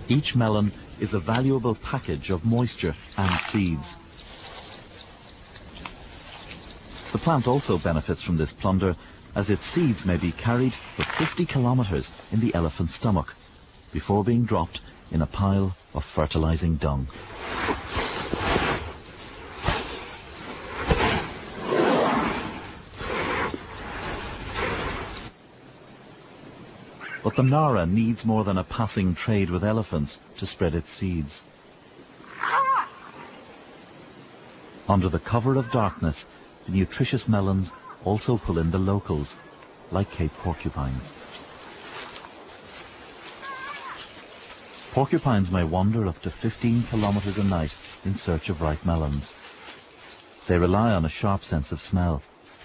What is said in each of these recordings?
Each melon is a valuable package of moisture and seeds. The plant also benefits from this plunder, as its seeds may be carried for 50 kilometers in the elephant's stomach before being dropped in a pile of fertilizing dung. But the Nara needs more than a passing trade with elephants to spread its seeds. Under the cover of darkness, the nutritious melons also pull in the locals, like Cape porcupines. Porcupines may wander up to 15 kilometers a night in search of ripe melons. They rely on a sharp sense of smell.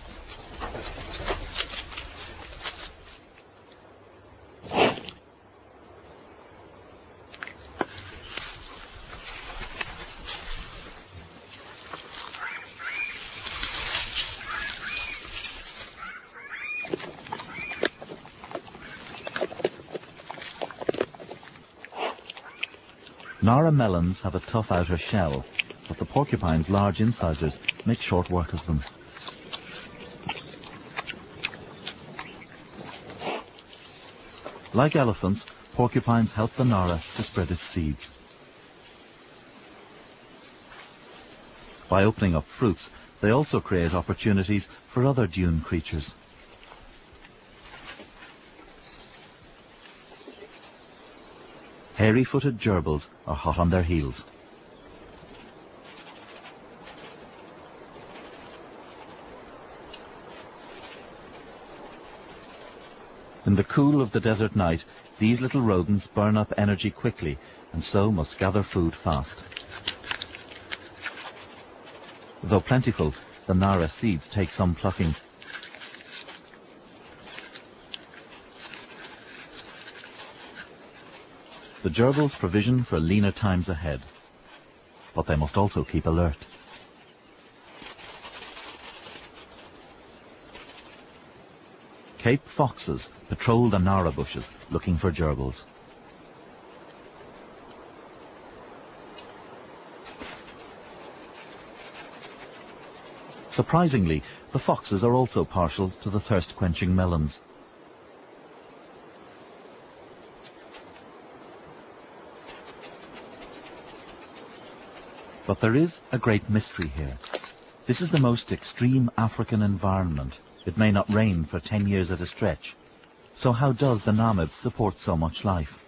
Nara melons have a tough outer shell, but the porcupine's large incisors make short work of them. Like elephants, porcupines help the Nara to spread its seeds. By opening up fruits, they also create opportunities for other dune creatures. Hairy-footed gerbils are hot on their heels. In the cool of the desert night, these little rodents burn up energy quickly and so must gather food fast. Though plentiful, the Nara seeds take some plucking. The gerbils provision for leaner times ahead, but they must also keep alert. Cape foxes patrol the Nara bushes looking for gerbils. Surprisingly, the foxes are also partial to the thirst-quenching melons. But there is a great mystery here. This is the most extreme African environment. It may not rain for 10 years at a stretch. So how does the Namib support so much life?